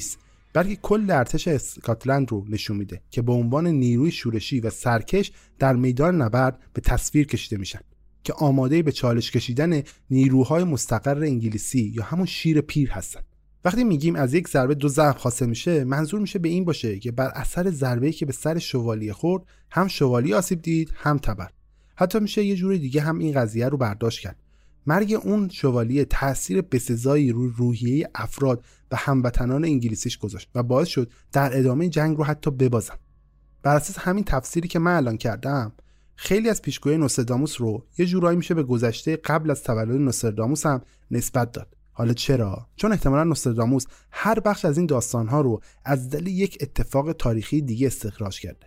بلکه کل ارتش اسکاتلند رو نشون میده که به عنوان نیروی شورشی و سرکش در میدان نبرد به تصویر کشیده میشن که آماده به چالش کشیدن نیروهای مستقر انگلیسی یا همون شیر پیر هستن. وقتی میگیم از یک ضربه دو زخم حاصل میشه، منظور میشه به این باشه که بر اثر ضربه‌ای که به سر شوالیه خورد، هم شوالیه آسیب دید، هم تبر. حتی میشه یه جور دیگه هم این قضیه رو برداشت کرد. مرگ اون شوالیه تأثیر بسزایی روی روحیه افراد و هموطنان انگلیسیش گذاشت و باعث شد در ادامه جنگ رو حتی ببازن. بر اساس همین تفسیری که من الان کردم، خیلی از پیشگویی نوستراداموس رو یه جورایی میشه به گذشته قبل از تولد نوستراداموس هم نسبت داد. حالا چرا؟ چون احتمالاً نوستراداموس هر بخش از این داستان‌ها رو از دل یک اتفاق تاریخی دیگه استخراج کرده.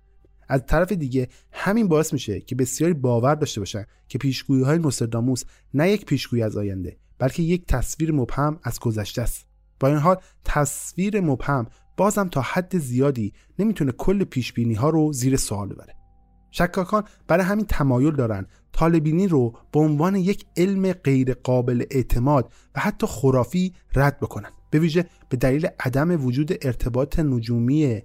از طرف دیگه همین باعث میشه که بسیاری باور داشته باشن که پیشگویی‌های نوستراداموس نه یک پیشگویی از آینده، بلکه یک تصویر مبهم از گذشته است. با این حال تصویر مبهم بازم تا حد زیادی نمیتونه کل پیشبینی‌ها رو زیر سوال ببره. شکاکان برای همین تمایل دارن طالع‌بینی رو به عنوان یک علم غیر قابل اعتماد و حتی خرافی رد بکنن، به ویژه به دلیل عدم وجود ارتباط نجومی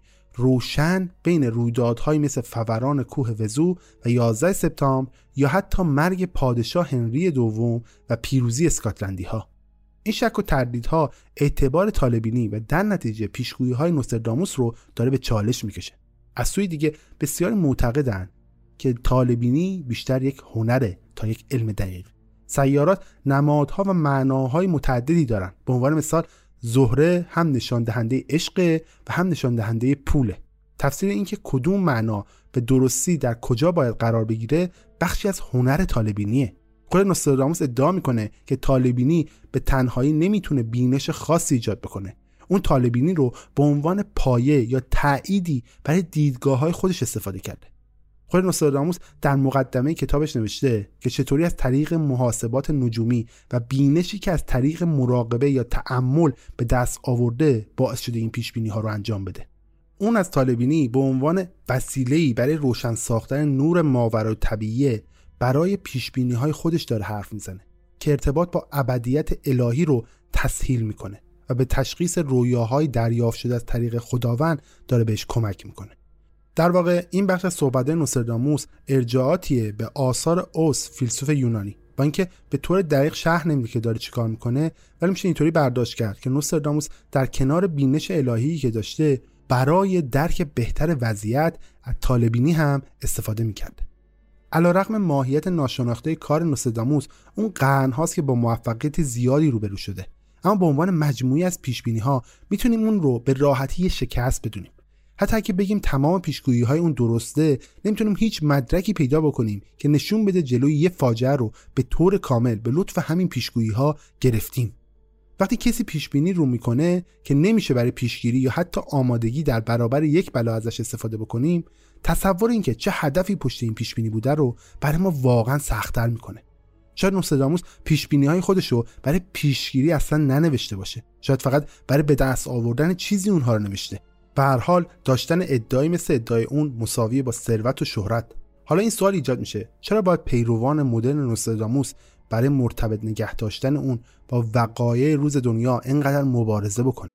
روشن بین رویدادهایی مثل فوران کوه وزو و یازده سپتامبر یا حتی مرگ پادشاه هنری دوم و پیروزی اسکاتلندی ها. این شک و تردیدها اعتبار طالع‌بینی و در نتیجه پیشگویی‌های نوستراداموس رو داره به چالش میکشه. از سوی دیگه بسیاری معتقدن که طالع‌بینی بیشتر یک هنره تا یک علم دقیق. سیارات نمادها و معناهای متعددی دارن. به عنوان مثال زهره هم نشان دهنده عشق و هم نشان دهنده پوله. تفسیر این که کدوم معنا به درستی در کجا باید قرار بگیره بخشی از هنر طالع‌بینیه. خود نوستراداموس ادعا میکنه که طالع‌بینی به تنهایی نمیتونه بینش خاصی ایجاد بکنه. اون طالع‌بینی رو به عنوان پایه یا تأییدی برای دیدگاه‌های خودش استفاده کرده. خود نوستراداموس در مقدمه کتابش نوشته که چطوری از طریق محاسبات نجومی و بینشی که از طریق مراقبه یا تأمل به دست آورده باعث شده این پیشبینی‌ها رو انجام بده. اون از طالع‌بینی به عنوان وسیله‌ای برای روشن ساختن نور ماورالطبیعی برای پیشبینی‌های خودش داره حرف میزنه که ارتباط با ابدیت الهی رو تسهیل میکنه و به تشخیص رویاهای دریافت شده از طریق خداوند داره بهش کمک میکنه. در واقع این بخش از صحبت نوستراداموس ارجاعاتیه به آثار اوس فیلسوف یونانی، با اینکه به طور دقیق شرح نمیده که داره چیکار میکنه، ولی میشه اینطوری برداشت کرد که نوستراداموس در کنار بینش الهی که داشته برای درک بهتر وضعیت از طالع‌بینی هم استفاده میکرده. علیرغم ماهیت ناشناخته کار نوستراداموس، اون قرن هاست که با موفقیت زیادی روبرو شده، اما به عنوان مجموعی از پیشبینی ها میتونیم اون رو به راحتی شکست بدونیم. حتی اگه بگیم تمام پیشگویی های اون درسته، نمیتونیم هیچ مدرکی پیدا بکنیم که نشون بده جلوی یه فاجعه رو به طور کامل به لطف همین پیشگویی ها گرفتیم. وقتی کسی پیشبینی رو میکنه که نمیشه برای پیشگیری یا حتی آمادگی در برابر یک بلا ازش استفاده بکنیم، تصور این که چه هدفی پشت این پیشبینی بوده رو برای ما واقعا سخت‌تر میکنه. شاید نوستراداموس پیشبینی‌های خودش رو برای پیشگیری اصلا ننوشته باشه. شاید فقط برای به دست آوردن چیزی اونها رو نوشته. به هر حال داشتن ادعایی مثل ادعای اون مساویه با ثروت و شهرت. حالا این سوال ایجاد میشه: چرا باید پیروان مدرن نوستراداموس برای مرتبط نگه داشتن اون با وقایع روز دنیا اینقدر مبارزه بکنن؟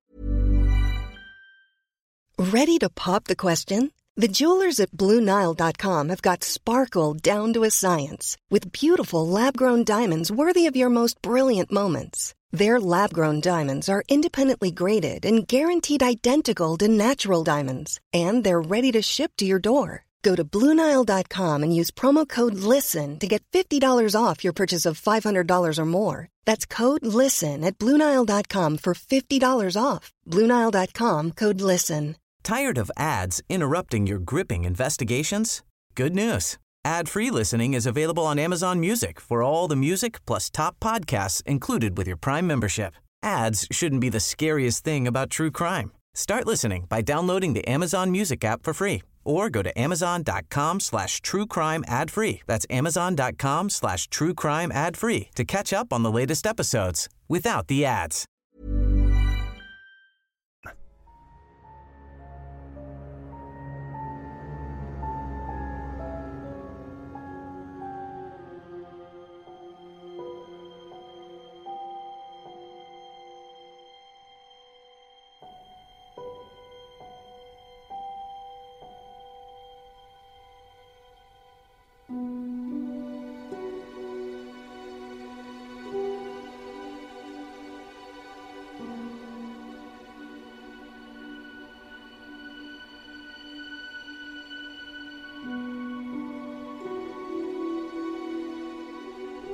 Ready to pop the question? The jewelers at Blue Nile dot com have got sparkle down to a science with beautiful lab-grown diamonds worthy of your most brilliant moments. Their lab-grown diamonds are independently graded and guaranteed identical to natural diamonds, and they're ready to ship to your door. Go to Blue Nile dot com and use promo code LISTEN to get fifty dollars off your purchase of five hundred dollars or more. That's code LISTEN at Blue Nile dot com for fifty dollars off. Blue Nile dot com, code LISTEN. Tired of ads interrupting your gripping investigations? Good news. Ad-free listening is available on Amazon Music for all the music plus top podcasts included with your Prime membership. Ads shouldn't be the scariest thing about true crime. Start listening by downloading the Amazon Music app for free or go to amazon.com slash true crime ad free. That's amazon.com slash true crime ad free to catch up on the latest episodes without the ads.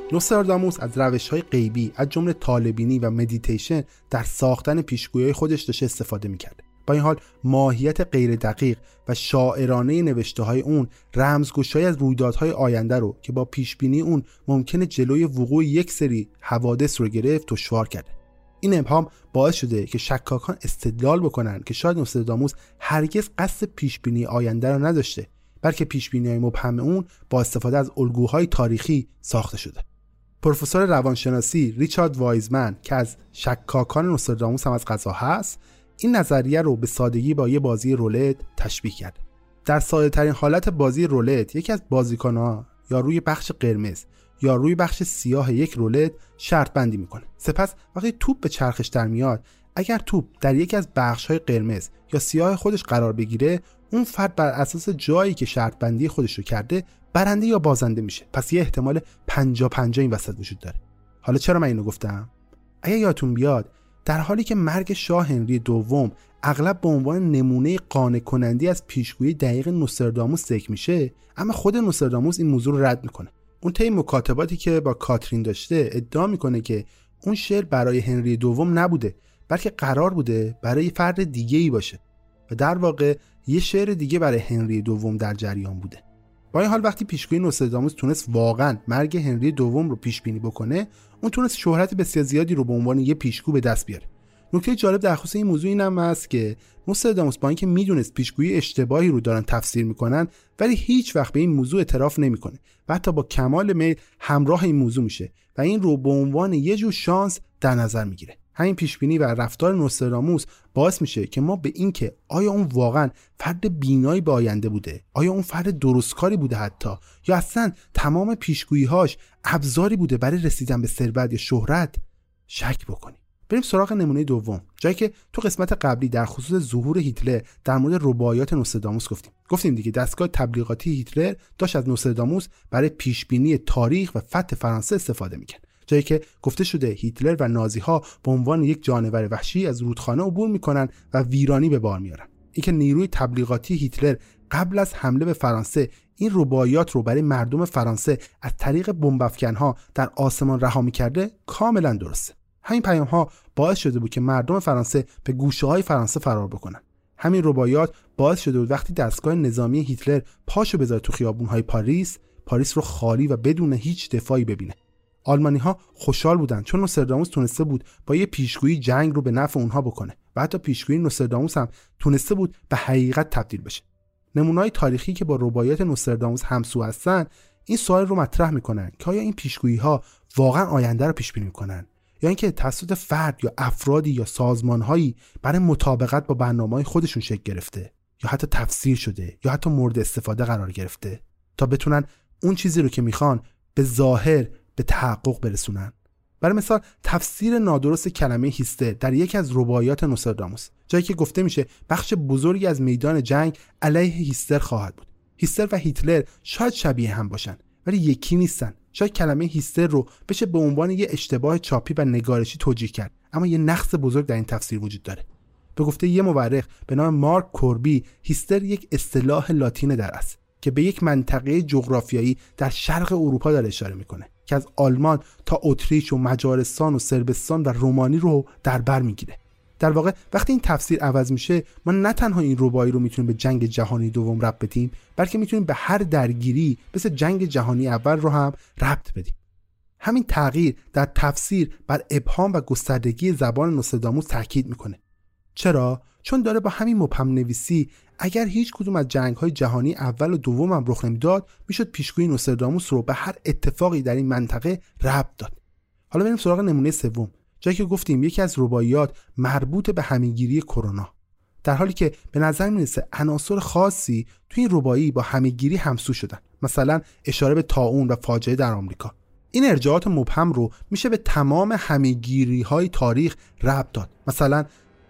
نوستراداموس از روش‌های غیبی از جمله طالع‌بینی و مدیتیشن در ساختن پیشگویی‌های خودش داشته استفاده می‌کرد. با این حال ماهیت غیر دقیق و شاعرانه نوشته‌های اون رمزگشایی از رویدادهای آینده رو که با پیشبینی اون ممکنه جلوی وقوع یک سری حوادث رو گرفت دشوار کرده. این ابهام باعث شده که شکاکان استدلال بکنن که شاید نوستراداموس هرگز قصد پیشبینی آینده رو نداشته، بلکه پیشبینی‌های مبهم اون با استفاده از الگوهای تاریخی ساخته شده. پروفسور روانشناسی ریچارد وایزمن که از شکاکان نوستراداموس هم از قضا هست، این نظریه رو به سادگی با یه بازی رولت تشبیه کرد. در ساده ترین حالت بازی رولت، یکی از بازیکن‌ها یا روی بخش قرمز یا روی بخش سیاه یک رولت شرط بندی میکنه. سپس وقتی توپ به چرخش در میاد، اگر توپ در یکی از بخش‌های قرمز یا سیاه خودش قرار بگیره، اون فرد بر اساس جایی که شرط بندی خودش رو کرده برنده یا بازنده میشه. پس یه احتمال پنجاه پنجاه این وسط وجود داره. حالا چرا من اینو گفتم؟ اگه یادتون بیاد، در حالی که مرگ شاه هنری دوم اغلب به عنوان نمونه قانع کننده از پیشگویی دقیق نوستراداموس ذکر میشه، اما خود نوستراداموس این موضوع رو رد میکنه. اون طی مکاتباتی که با کاترین داشته ادعا میکنه که اون شعر برای هنری دوم نبوده، بلکه قرار بوده برای فرد دیگه‌ای باشه و در واقع یه شعر دیگه برای هنری دوم در جریان بوده. با این حال وقتی پیشگویی نوستراداموس تونست واقعا مرگ هنری دوم رو پیش بینی بکنه، اون تونست شهرت بسیار زیادی رو به عنوان یه پیشگو به دست بیاره. نکته جالب در خصوص این موضوع این هم هست که نوستراداموس با اینکه میدونست پیشگویی اشتباهی رو دارن تفسیر میکنن، ولی هیچ وقت به این موضوع اعتراف نمیکنه و حتی با کمال میل همراه این موضوع میشه و این رو به عنوان یه جور شانس در نظر میگیره. همین پیشبینی و رفتار نوستراداموس باعث میشه که ما به این که آیا اون واقعا فرد بینایی به آینده بوده، آیا اون فرد درستکاری بوده حتی، یا اصلا تمام پیشگویی‌هاش ابزاری بوده برای رسیدن به ثروت یا شهرت، شک بکنیم. بریم سراغ نمونه دوم، جایی که تو قسمت قبلی در خصوص ظهور هیتلر در مورد رباعیات نوستراداموس گفتیم. گفتیم دیگه دستگاه تبلیغاتی هیتلر داشت از نوستراداموس برای پیشبینی تاریخ و فتح فرانسه استفاده می‌کرد. جایی که گفته شده هیتلر و نازی‌ها به عنوان یک جانور وحشی از رودخانه عبور می‌کنن و ویرانی به بار میارن. اینکه نیروی تبلیغاتی هیتلر قبل از حمله به فرانسه این رباعیات رو برای مردم فرانسه از طریق بمب‌افکن‌ها در آسمان رها می‌کرده کاملا درسته. همین پیام‌ها باعث شده بود که مردم فرانسه به گوشه‌های فرانسه فرار بکنن. همین رباعیات باعث شده بود وقتی دستگاه نظامی هیتلر پاشو بذاره تو خیابون‌های پاریس، پاریس رو خالی و بدون هیچ دفاعی ببینه. آلمانی‌ها خوشحال بودن چون نوستراداموس تونسته بود با یه پیشگویی جنگ رو به نفع اونها بکنه و حتی پیشگویی نوستراداموس هم تونسته بود به حقیقت تبدیل بشه. نمونه‌های تاریخی که با رباعیات نوستراداموس همسو هستن این سوال رو مطرح میکنن که آیا این پیشگویی‌ها واقعا آینده رو پیش بینی میکنن یا اینکه توسط فرد یا افرادی یا سازمان‌هایی برای مطابقت با برنامه‌های خودشون شکل گرفته یا حتی تفسیر شده یا حتی مورد استفاده قرار گرفته تا بتونن اون چیزی رو که میخوان به ظاهر به تحقق برسونن. برای مثال تفسیر نادرست کلمه هیستر در یکی از رباعیات نوستراداموس، جایی که گفته میشه بخش بزرگی از میدان جنگ علیه هیستر خواهد بود. هیستر و هیتلر شاید شبیه هم باشن ولی یکی نیستن. شاید کلمه هیستر رو بشه به عنوان یه اشتباه چاپی و نگارشی توجیه کرد، اما یه نقص بزرگ در این تفسیر وجود داره. به گفته یه مورخ به نام مارک کوربی، هیستر یک اصطلاح لاتین در است که به یک منطقه جغرافیایی در شرق اروپا داره اشاره میکنه که از آلمان تا اتریش و مجارستان و صربستان و رومانی رو در بر میگیره. در واقع وقتی این تفسیر عوض میشه، ما نه تنها این رباعی رو میتونیم به جنگ جهانی دوم ربط بدیم، بلکه میتونیم به هر درگیری مثل جنگ جهانی اول رو هم ربط بدیم. همین تغییر در تفسیر بر ابهام و گستردگی زبان نوستراداموس تاکید میکنه. چرا؟ چون داره با همین مبهم نویسی اگر هیچ کدوم از جنگ‌های جهانی اول و دوم هم رخ نمیداد، میشد پیشگویی نوستراداموس رو به هر اتفاقی در این منطقه ربط داد. حالا بریم سراغ نمونه سوم، جایی که گفتیم یکی از رباعیات مربوط به همه‌گیری کرونا، در حالی که به نظر میرسه عناصر خاصی توی این رباعی با همه‌گیری همسو شدن، مثلا اشاره به طاعون و فاجعه در آمریکا. این ارجاعات مبهم رو میشه به تمام همه‌گیری‌های تاریخ ربط داد، مثلا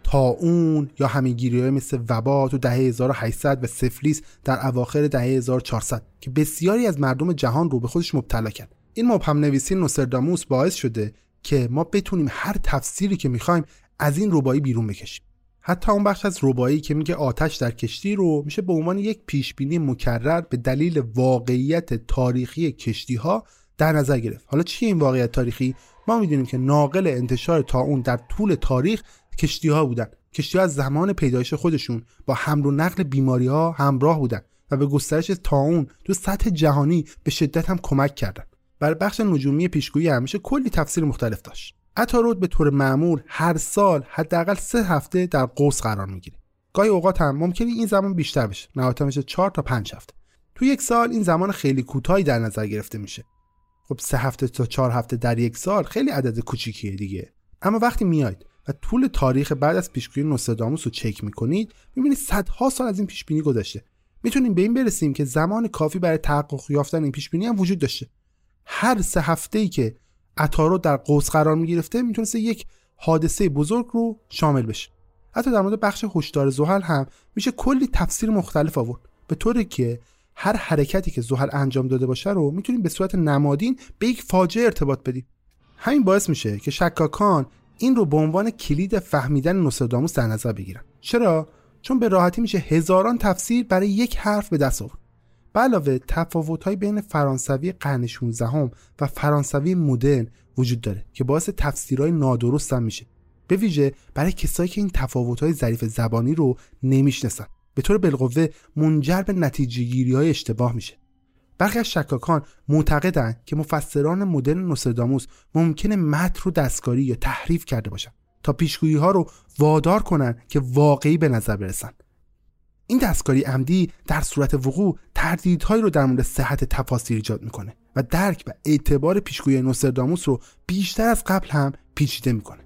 طاعون یا همه‌گیری‌های مثل وبا تو دهه هزار و هشتصد و سفلیس در اواخر دهه هزار و چهارصد که بسیاری از مردم جهان رو به خودش مبتلا کرد. این مبهم نویسی نوستراداموس باعث شده که ما بتونیم هر تفسیری که می‌خوایم از این رباعی بیرون بکشیم. حتی اون بخش از رباعی که میگه آتش در کشتی رو میشه به عنوان یک پیشبینی مکرر به دلیل واقعیت تاریخی کشتی‌ها در نظر گرفت. حالا چیه این واقعیت تاریخی؟ ما میدونیم که ناقل انتشار طاعون در طول تاریخ کشتی‌ها بودن. کشتی‌ها از زمان پیدایش خودشون با حمل و نقل بیماری‌ها همراه بودن و به گسترش طاعون تو سطح جهانی به شدت هم کمک کردن. برای بخش نجومی پیشگویی همیشه کلی تفسیر مختلف داشت. عطارد به طور معمول هر سال حداقل سه هفته در قوس قرار میگیره. گاهی اوقات هم ممکنه این زمان بیشتر بشه، نهایتا میشه چهار تا پنج هفته. تو یک سال این زمان خیلی کوتاهی در نظر گرفته میشه. خب سه هفته تا چهار هفته در یک سال خیلی عدد کوچیکیه دیگه. اما وقتی میاید و طول تاریخ بعد از پیشگویی نوستراداموس رو چک میکنید، میبینید صدها سال از این پیشبینی گذشته. میتونیم به این برسیم که زمان کافی برای تحقق یافتن این پیشبینی هم وجود داشته. هر سه هفته‌ای که عطارد در قوس قرار میگرفته میتونست یک حادثه بزرگ رو شامل بشه. حتی در مورد بخش هشدار زحل هم میشه کلی تفسیر مختلف آورد، به طوری که هر حرکتی که زحل انجام داده باشه رو میتونیم به صورت نمادین به یک فاجعه ارتباط بدیم. همین باعث میشه که شکاکان این رو به عنوان کلید فهمیدن نوستراداموس در نظر بگیرن. چرا؟ چون به راحتی میشه هزاران تفسیر برای یک حرف به دست آورد. به علاوه تفاوت‌های بین فرانسوی قرن شانزدهم و فرانسوی مدرن وجود داره که باعث تفسیرهای نادرست هم میشه، به ویژه برای کسایی که این تفاوت‌های ظریف زبانی رو نمیشناسن. به طور بالقوه منجر به نتیجه‌گیری‌های اشتباه میشه. برخی از شکاکان معتقدند که مفسران مدرن نوستراداموس ممکنه متن رو دستکاری یا تحریف کرده باشن تا پیشگویی‌ها رو وادار کنن که واقعی به نظر برسن. این دستکاری عمدی در صورت وقوع تردیدهایی رو در مورد صحت تفاسیر ایجاد میکنه و درک و اعتبار پیشگویی نوستراداموس رو بیشتر از قبل هم پیچیده میکنه.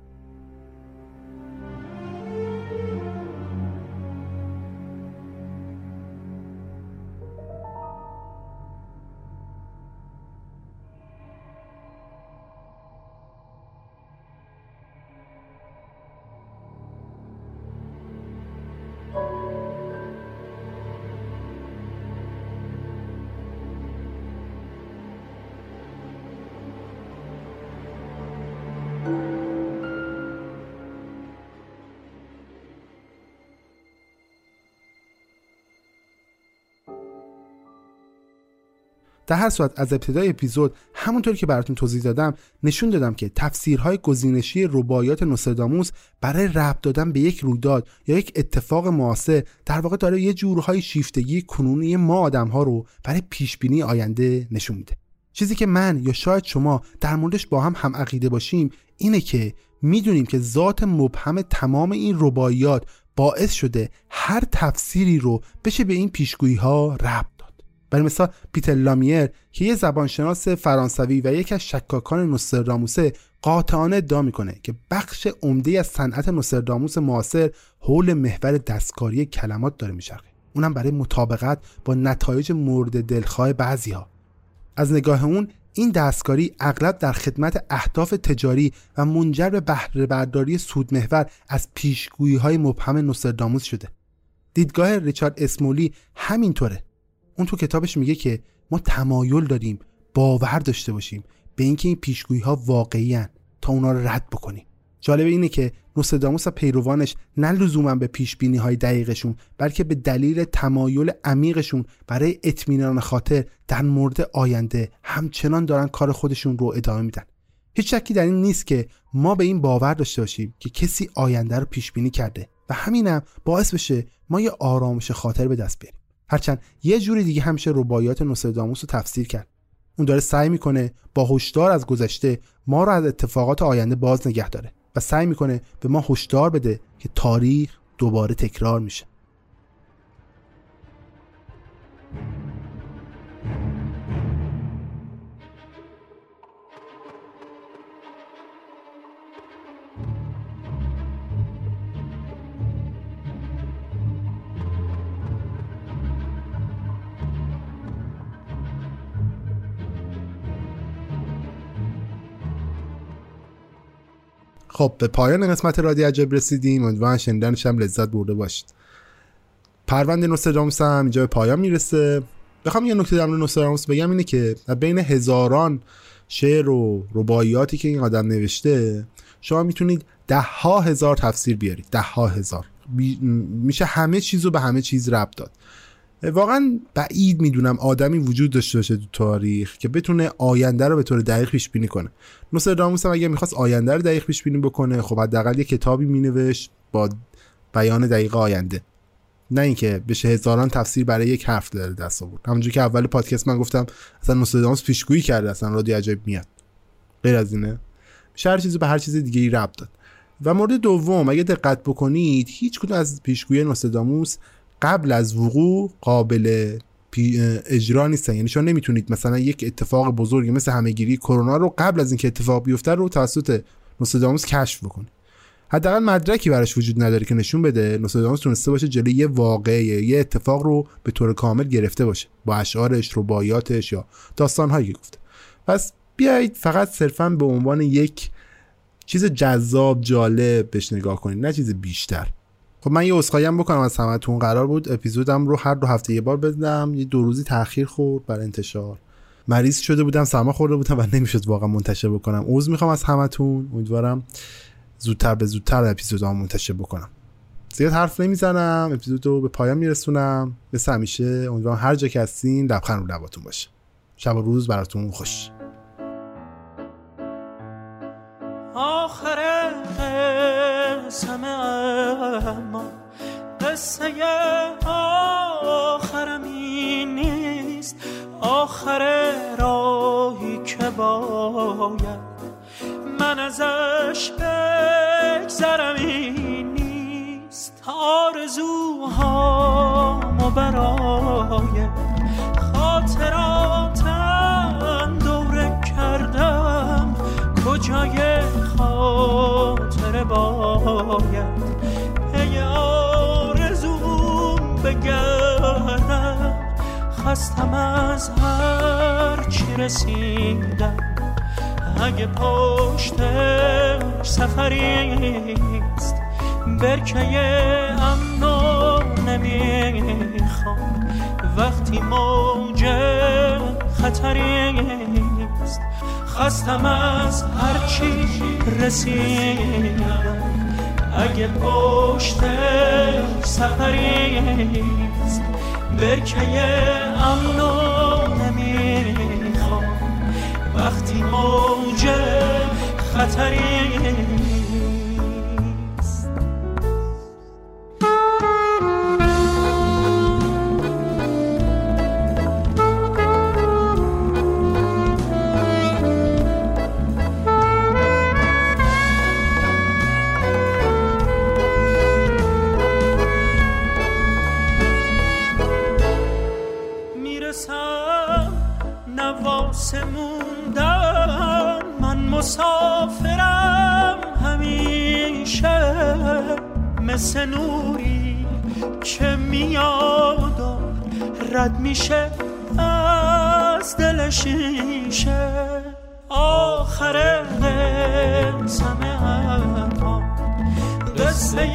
در هر صورت از ابتدای اپیزود همونطور که براتون توضیح دادم نشون دادم که تفسیرهای گزینشی رباعیات نوستراداموس برای ربط دادن به یک رویداد یا یک اتفاق معاصر در واقع داره یه جورهای شیفتگی کنونی ما آدم‌ها رو برای پیشبینی آینده نشون میده. چیزی که من یا شاید شما در موردش با هم هم عقیده باشیم اینه که میدونیم که ذات مبهم تمام این رباعیات باعث شده هر تفسیری رو بشه به این پیشگویی‌ها ربط. برای مثال پیتر لامیر که یه زبانشناس فرانسوی و یکی از شکاکان نوستراداموسه قاطعانه ادعا میکنه که بخش عمده از صنعت نوستراداموس معاصر حول محور دستکاری کلمات داره میچرخه، اونم برای مطابقت با نتایج مورد دلخواه بعضی‌ها. از نگاه اون این دستکاری اغلب در خدمت اهداف تجاری و منجر به بهره برداری سود محور از پیشگویی‌های مبهم نوستراداموس شده. دیدگاه ریچارد اسمولی همینطوره. اون تو کتابش میگه که ما تمایل داریم باور داشته باشیم به اینکه این پیشگویی‌ها واقعی‌اند تا اونا رو رد بکنیم. جالب اینه که نوستراداموس و پیروانش نه لزوما به پیشبینی‌های دقیقشون بلکه به دلیل تمایل عمیقشون برای اطمینان خاطر در مورد آینده همچنان دارن کار خودشون رو ادامه میدن. هیچ شکی در این نیست که ما به این باور داشته باشیم که کسی آینده رو پیشبینی کرده و همینم باعث بشه ما یه آرامش خاطر به دست بیاریم. هرچند یه جوری دیگه همیشه رباعیات نوستراداموس رو تفسیر کرد. اون داره سعی میکنه با هشدار از گذشته ما رو از اتفاقات آینده باز نگه داره و سعی میکنه به ما هشدار بده که تاریخ دوباره تکرار میشه. خب به پایان قسمت رادیو عجب رسیدیم. امیدوارم شنیدنش هم لذت برده باشید. پرونده نوستراداموس هم اینجا به پایان میرسه. بخوام یه نکته در مورد نوستراداموس بگم اینه که بین هزاران شعر و رباعیاتی که این آدم نوشته شما میتونید ده ها هزار تفسیر بیارید. ده ها هزار میشه همه چیزو به همه چیز ربط داد. واقعا بعید میدونم آدمی وجود داشته باشه تو تاریخ که بتونه آینده رو به طور دقیق پیش بینی کنه. نوستراداموس هم اگه میخواست آینده رو دقیق پیش بینی بکنه، خب حداقل یه کتابی مینوشت با بیان دقیق آینده، نه اینکه بشه هزاران تفسیر برای یک حرف داره دست آورد. همونجوری که اول پادکست من گفتم اصلا نوستراداموس پیشگویی کرده اصلا رادیو عجایب میاد. غیر از اینه میشه هر چیزی به هر چیز دیگه ای ربط داد. و مورد دوم، اگه دقت بکنید هیچ کدوم از پیشگویی نوستراداموس قبل از وقوع قابل اجرا نیستن. یعنی شما نمیتونید مثلا یک اتفاق بزرگی مثل همهگیری کرونا رو قبل از اینکه اتفاق بیفته رو توسط نوستراداموس کشف بکنید. حداقل مدرکی براش وجود نداره که نشون بده نوستراداموس تونسته باشه جلوی یه واقعه، یه اتفاق رو به طور کامل گرفته باشه با اشعارش، رباعیاتش یا داستان‌هایی که گفته. پس بیایید فقط صرفاً به عنوان یک چیز جذاب جالب بهش نگاه کنید، نه چیز بیشتر. خب من یه عذرخواهی هم بکنم از همتون. قرار بود اپیزودم رو هر دو هفته یه بار بدم، یه دو روزی تأخیر خورد برای انتشار. مریض شده بودم، سرما خورده بودم و نمیشد واقعا منتشر بکنم. عذر میخوام از همتون. امیدوارم زودتر به زودتر اپیزودامو منتشر بکنم. زیاد حرف نمیزنم، اپیزودو به پایان میرسونم. مثل همیشه امیدوارم هر جا که هستین لبخند رو لباتون باشه. شب و روز براتون خوش. آخر قسم اما قصه آخرم این نیست، آخر راهی که باید من ازش بگذرم این نیست. آرزوهامو برای خاطراتم دوره کردم، کجای خاطر باید پی آرزوم بگردم. خستم از هر چی رسیدم، اگه پشتش سفریست برکه امنو نمیخوام وقتی موج خطریست. خستم از هر چی رسیدم، اگه پشتش سفریست برکه امنو نمیخوام وقتی موج خطریست. موندن من مسافرم همیشه، مثل نوری که میاد و رد میشه از دل شیشه. آخر قسم اما قصه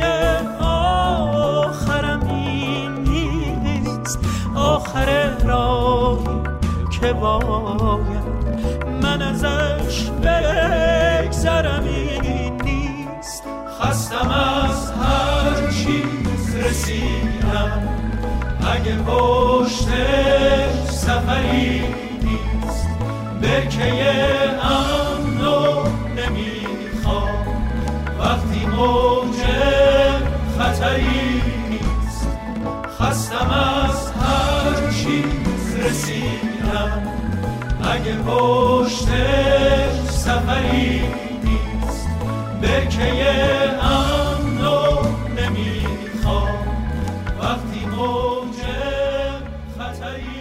آخرم این نیست، آخر راهی که باید من ازش بگذرم این نیست. خستم از هر چیز رسیدم، اگه پشتش سفری نیست برکه امنو نمیخوام وقتی موج خطری نیست. خستم از هر چیز رسیدم، اگه پشتش سفری نیست برکه امنو نمیخوام وقتی موج خطری.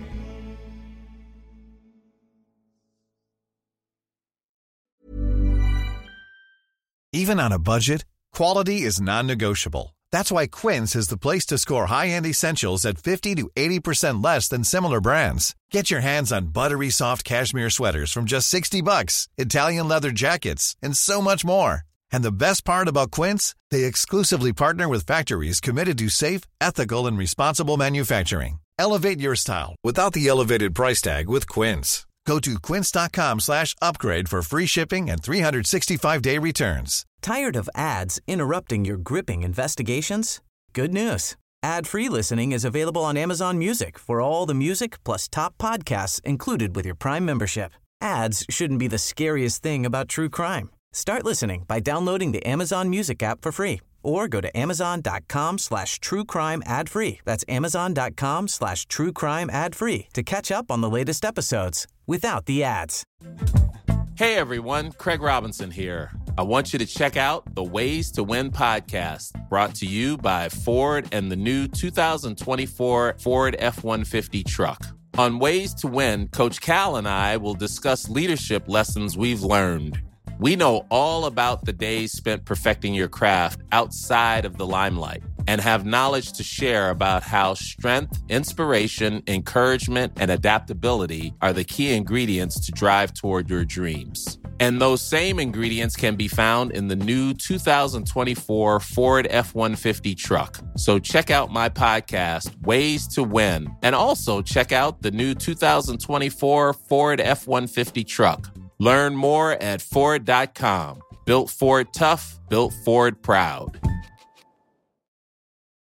Even on a budget, quality is non-negotiable. That's why Quince is the place to score high-end essentials at fifty to eighty percent less than similar brands. Get your hands on buttery soft cashmere sweaters from just sixty bucks, Italian leather jackets, and so much more. And the best part about Quince, they exclusively partner with factories committed to safe, ethical, and responsible manufacturing. Elevate your style without the elevated price tag with Quince. Go to quince.com slash upgrade for free shipping and three sixty-five day returns. Tired of ads interrupting your gripping investigations? Good news. Ad-free listening is available on Amazon Music for all the music plus top podcasts included with your Prime membership. Ads shouldn't be the scariest thing about true crime. Start listening by downloading the Amazon Music app for free or go to amazon.com slash true crime ad free. That's amazon.com slash true crime ad free to catch up on the latest episodes without the ads. Hey everyone, Craig Robinson here. I want you to check out the Ways to Win podcast, brought to you by Ford and the new two thousand twenty-four Ford F one fifty truck. On Ways to Win, Coach Cal and I will discuss leadership lessons we've learned. We know all about the days spent perfecting your craft outside of the limelight and have knowledge to share about how strength, inspiration, encouragement, and adaptability are the key ingredients to drive toward your dreams. And those same ingredients can be found in the new two thousand twenty-four Ford F one fifty truck. So check out my podcast, Ways to Win, and also check out the new two thousand twenty-four Ford F one fifty truck. Learn more at Ford dot com. Built Ford tough, built Ford proud.